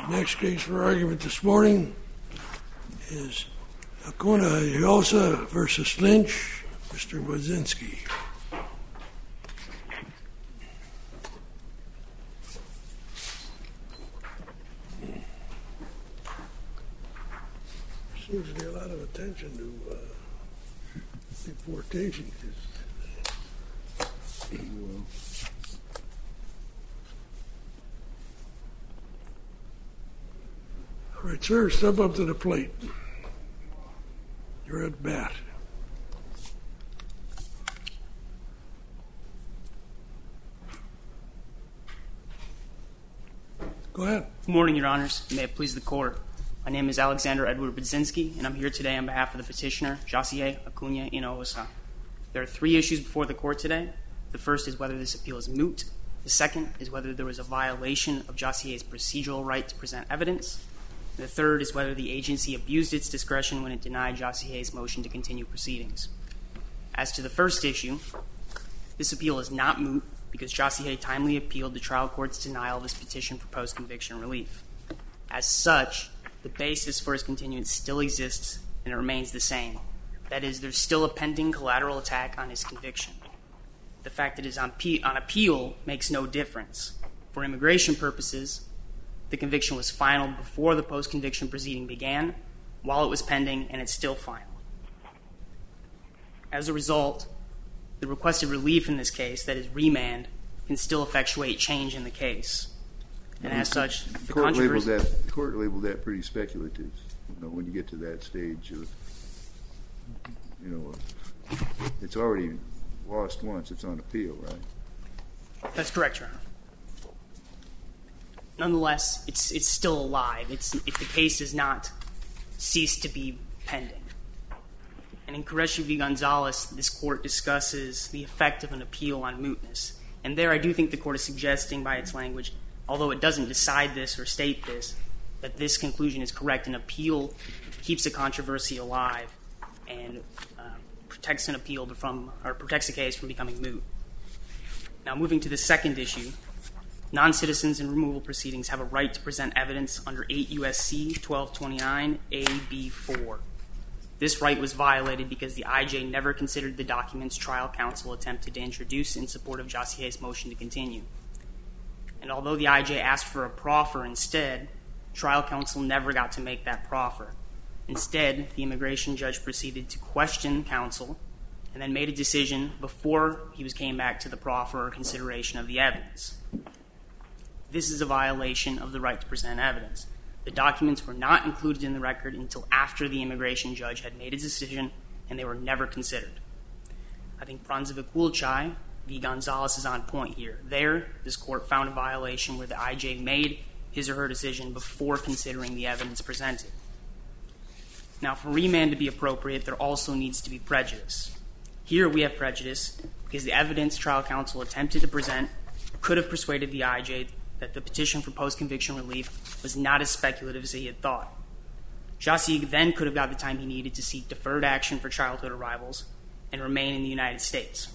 Next case for argument this morning is Acuna-Hinojosa v. Lynch. Mr. Budzinski. Seems to be a lot of attention to deportation. All right, sir, step up to the plate. You're at bat. Go ahead. Good morning, Your Honors. May it please the Court. My name is Alexander Edward Budzinski, and I'm here today on behalf of the petitioner, Josier Acuna-Hinojosa. There are three issues before the Court today. The first is whether this appeal is moot. The second is whether there was a violation of Josier's procedural right to present evidence. The third is whether the agency abused its discretion when it denied Josier's motion to continue proceedings. As to the first issue, this appeal is not moot because Josier timely appealed the trial court's denial of his petition for post-conviction relief. As such, the basis for his continuance still exists and it remains the same. That is, there's still a pending collateral attack on his conviction. The fact that it is on appeal makes no difference. For immigration purposes, the conviction was final before the post-conviction proceeding began, while it was pending, and it's still final. As a result, the requested relief in this case, that is remand, can still effectuate change in the case. And as such, the court labeled that pretty speculative. When you get to that stage of, it's already lost once. It's on appeal, right? That's correct, Your Honor. Nonetheless, it's still alive. If the case does not cease to be pending. And in Qureshi v. Gonzalez, this court discusses the effect of an appeal on mootness. And there I do think the court is suggesting by its language, although it doesn't decide this or state this, that this conclusion is correct. An appeal keeps a controversy alive and protects a case from becoming moot. Now, moving to the second issue, non-citizens in removal proceedings have a right to present evidence under 8 U.S.C. 1229 A.B. 4. This right was violated because the IJ never considered the documents trial counsel attempted to introduce in support of Josier's motion to continue. And although the IJ asked for a proffer instead, trial counsel never got to make that proffer. Instead, the immigration judge proceeded to question counsel and then made a decision before he came back to the proffer or consideration of the evidence. This is a violation of the right to present evidence. The documents were not included in the record until after the immigration judge had made a decision, and they were never considered. I think Pranzovic-Wilczai v. Gonzalez is on point here. There, this court found a violation where the IJ made his or her decision before considering the evidence presented. Now, for remand to be appropriate, there also needs to be prejudice. Here we have prejudice because the evidence trial counsel attempted to present could have persuaded the IJ that the petition for post-conviction relief was not as speculative as he had thought. Josier then could have got the time he needed to seek deferred action for childhood arrivals and remain in the United States.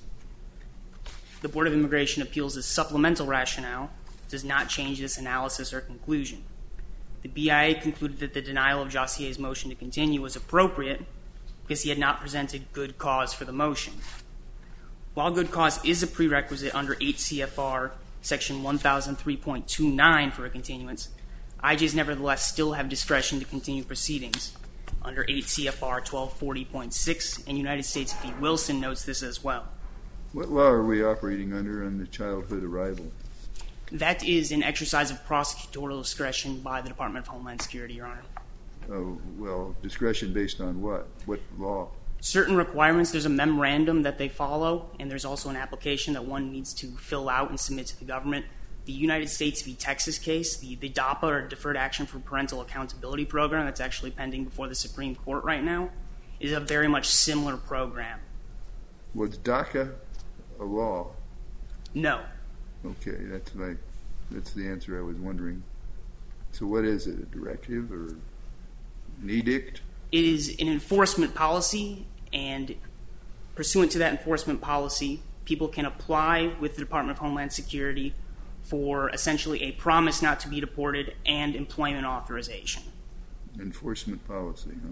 The Board of Immigration Appeals' supplemental rationale does not change this analysis or conclusion. The BIA concluded that the denial of Josier's motion to continue was appropriate because he had not presented good cause for the motion. While good cause is a prerequisite under 8 CFR Section 1003.29 for a continuance, IJs nevertheless still have discretion to continue proceedings under 8 CFR 1240.6, and United States v. Wilson notes this as well. What law are we operating under on the childhood arrival? That is an exercise of prosecutorial discretion by the Department of Homeland Security, Your Honor. Oh, well, discretion based on what? What law? Certain requirements. There's a memorandum that they follow, and there's also an application that one needs to fill out and submit to the government. The United States v. Texas case, the DAPA, or Deferred Action for Parental Accountability Program, that's actually pending before the Supreme Court right now, is a very much similar program. Was DACA a law? No. Okay, that's the answer I was wondering. So what is it, a directive or an edict? It is an enforcement policy, and pursuant to that enforcement policy, people can apply with the Department of Homeland Security for essentially a promise not to be deported and employment authorization. Enforcement policy, huh?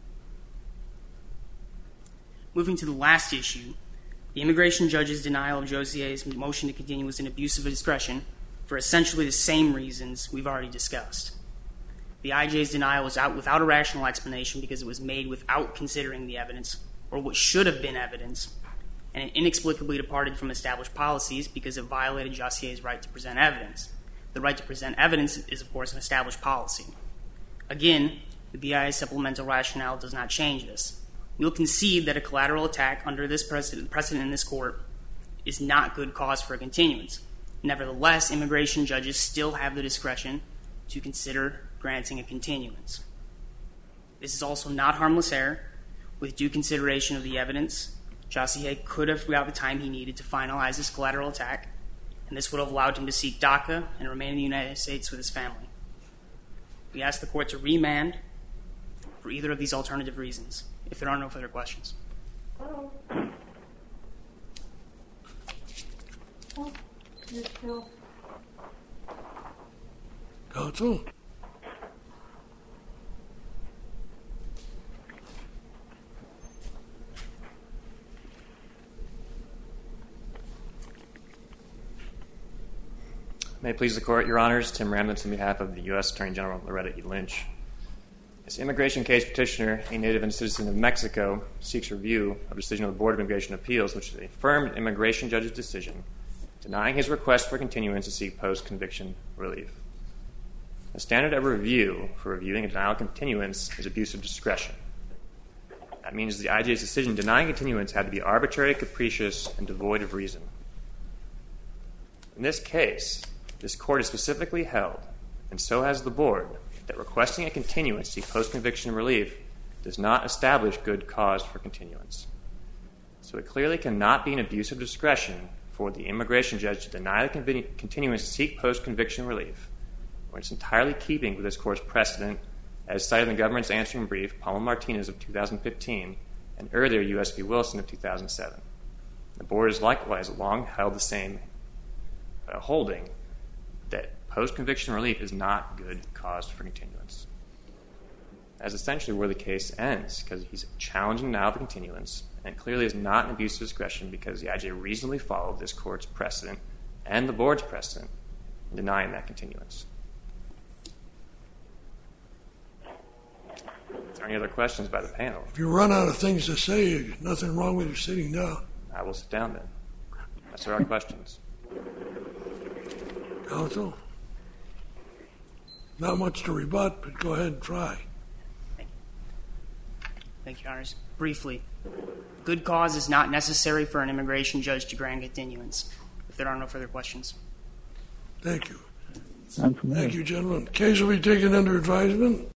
Moving to the last issue, the immigration judge's denial of Josier's motion to continue was an abuse of discretion for essentially the same reasons we've already discussed. The IJ's denial was without a rational explanation because it was made without considering the evidence, or what should have been evidence, and it inexplicably departed from established policies because it violated Josier's right to present evidence. The right to present evidence is, of course, an established policy. Again, the BIA's supplemental rationale does not change this. We'll concede that a collateral attack under this precedent in this court is not good cause for a continuance. Nevertheless, immigration judges still have the discretion to consider granting a continuance. This is also not harmless error. With due consideration of the evidence, Josier could have got the time he needed to finalize his collateral attack, and this would have allowed him to seek DACA and remain in the United States with his family. We ask the court to remand for either of these alternative reasons, if there are no further questions. Counsel? May it please the Court, Your Honors, Tim Ramnitz on behalf of the U.S. Attorney General Loretta E. Lynch. This immigration case petitioner, a native and citizen of Mexico, seeks review of a decision of the Board of Immigration Appeals, which is a firm immigration judge's decision denying his request for continuance to seek post-conviction relief. The standard of review for reviewing a denial of continuance is abuse of discretion. That means the IJ's decision denying continuance had to be arbitrary, capricious, and devoid of reason. In this case, this Court has specifically held, and so has the Board, that requesting a continuance to seek post-conviction relief does not establish good cause for continuance. So it clearly cannot be an abuse of discretion for the immigration judge to deny the continuance to seek post-conviction relief, when it's entirely keeping with this Court's precedent, as cited in the government's answering brief, Palma-Martinez of 2015, and earlier U.S. v. Wilson of 2007. The Board has likewise long held the same holding that post-conviction relief is not good cause for continuance. That's essentially where the case ends, because he's challenging now the continuance, and it clearly is not an abuse of discretion because the IJ reasonably followed this Court's precedent and the Board's precedent in denying that continuance. Are there any other questions by the panel? If you run out of things to say, nothing wrong with you sitting down. I will sit down then, unless there are questions. Counsel? Not much to rebut, but go ahead and try. Thank you, Your Honors. Briefly, good cause is not necessary for an immigration judge to grant continuance. If there are no further questions. Thank you. Thank you, gentlemen. Case will be taken under advisement.